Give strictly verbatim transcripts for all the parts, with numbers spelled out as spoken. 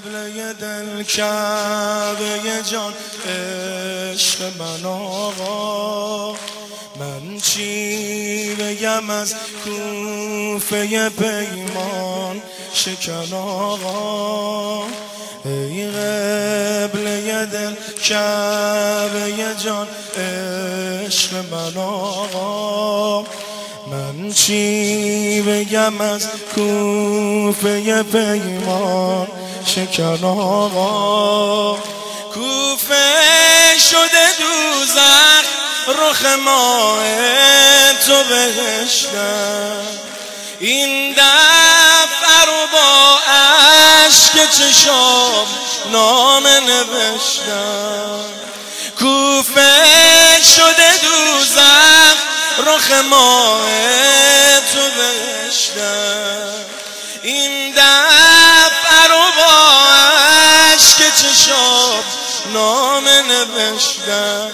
قبله دل کعبه جان عشق من آقا، من چی بگم از کوفه پیمان شکن آقا. ای قبله دل کعبه جان عشق من آقا، من چی بگم از کوفه پیمان شکن آقا. کوفه شده دوزخ رخ ماه تو بهشتم، این دفعه رو با عشق چشام نامه نوشتم. کوفه شده دوزخ رخ ماه تو بهشتم، این دفعه رو با عشق چشام نامه نوشتم.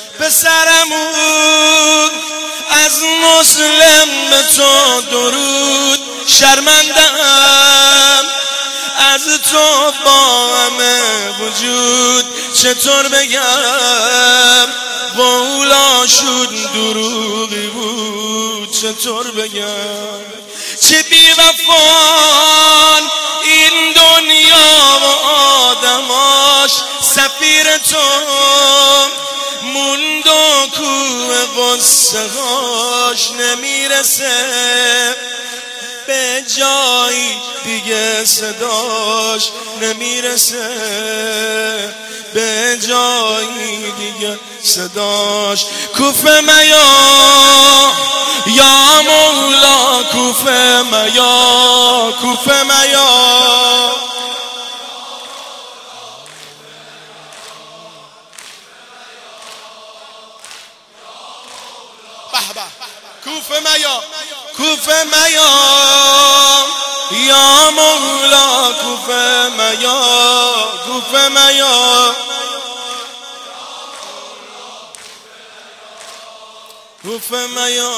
پسرمون از مسلم به تو درود، شرمندم از تو با همه وجود، چطور بگم قولا شد دروغی بود، چطور بگم چه بی وفان این دنیا و آدماش. سفیر تو موند و کوه غصه هاش، نمیرسه به جایی دیگه صداش، نمیرسه به جایی دیگه صداش. کوفه میا یا مولا، کوفه میا، کوفه میا. کوفه میا، کوفه میا یا مولا، کوفه میا، کوفه میا، کوفه میا.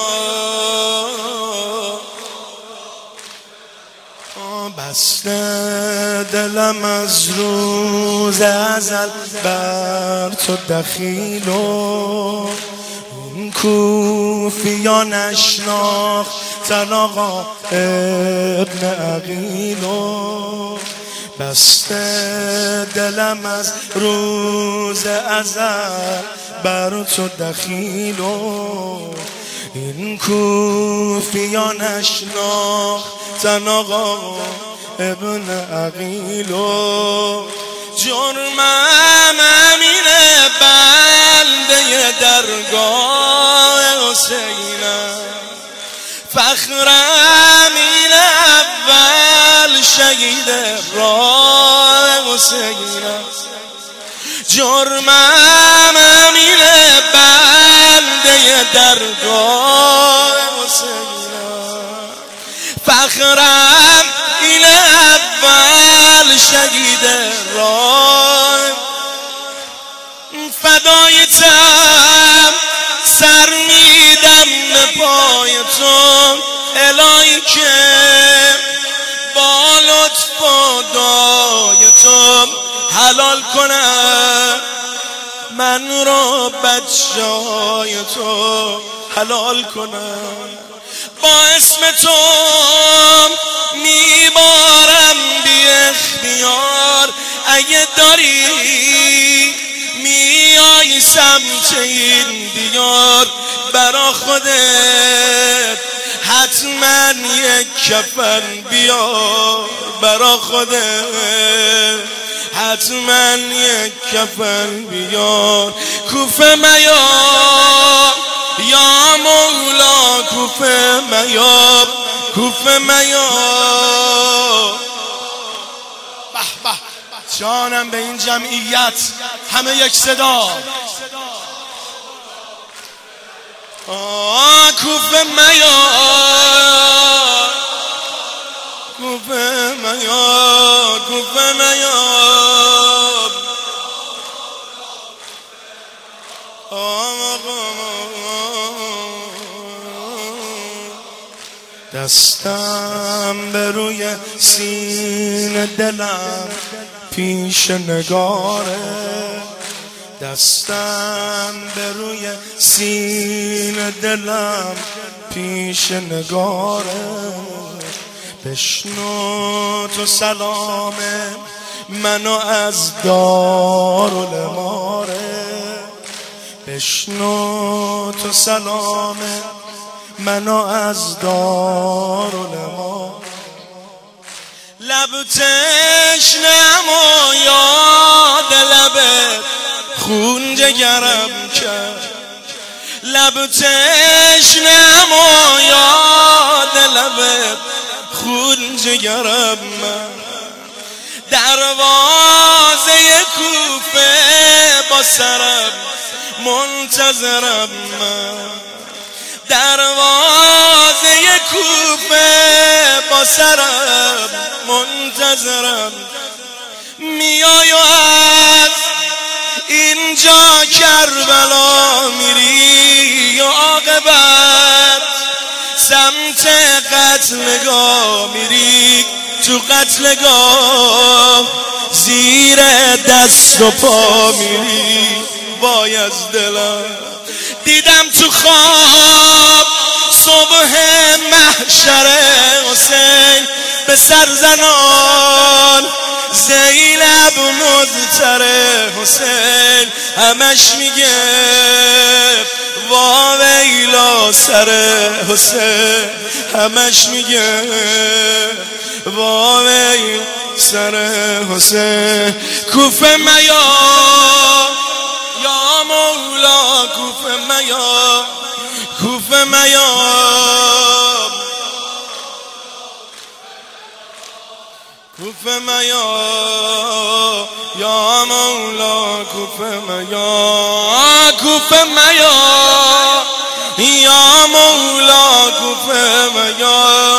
بسته دلم از روز ازل بر تو دخیلو، کوفیان نشناختن آقا ابن عقیلو. بسته دلم از روز ازل بر تو دخیلو، این کوفیان نشناختن آقا ابن عقیلو. جرمم امینه بنده درگاه حسینم، فخرم این اول شهید راه حسینم. جرمم امینه بنده درگاه حسینم، فخرم این اول شهید راه. فدایتم سر میدم به پای تو الهی که با لطف و دعای تو حلال کنم من رو بچه‌های تو، حلال کنم. با اسم تو میبارم بی اختیار، اگه داری میای سمت این دیار، برا خودت حتما یک کفن بیار، برا خودت حتما یک کفن بیار. کوفه میا یا مولا، کوفه میا، کوفه میا. به به جانم به این جمعیت، همه یک صدا. آه کوفه میا، کوفه میا، کوفه میا. دستم به روی سینه دلم پیش نگاره، دستم به روی سینه دلم پیش نگاره. بشنو تو سلام منو از دارالاماره، بشنو تو سلام منو از دارالاماره. لب تشنم و یاد لبت خون جگرم کرد، لب تشنم و یاد لبت خون جگرم من. دروازه کوفه با سرم منتظرم من، دروازه کوفه با سرم منتظرم. میای و از اینجا کربلا میری یا عاقبت سمت قتلگاه میری، تو قتلگاه زیر دست و پا میری. وای از دلم دیدم تو خواب صبح محشر حسین به سرزنان زینب مضطر حسین همش میگه وا ویلا سر حسین، همش میگه وا ویلا سر حسین. کوفه میا یا مولا، کوفه میا، کوفه میا، کوفه میا یا مولا، کوفه میا، کوفه میا یا مولا، کوفه میا.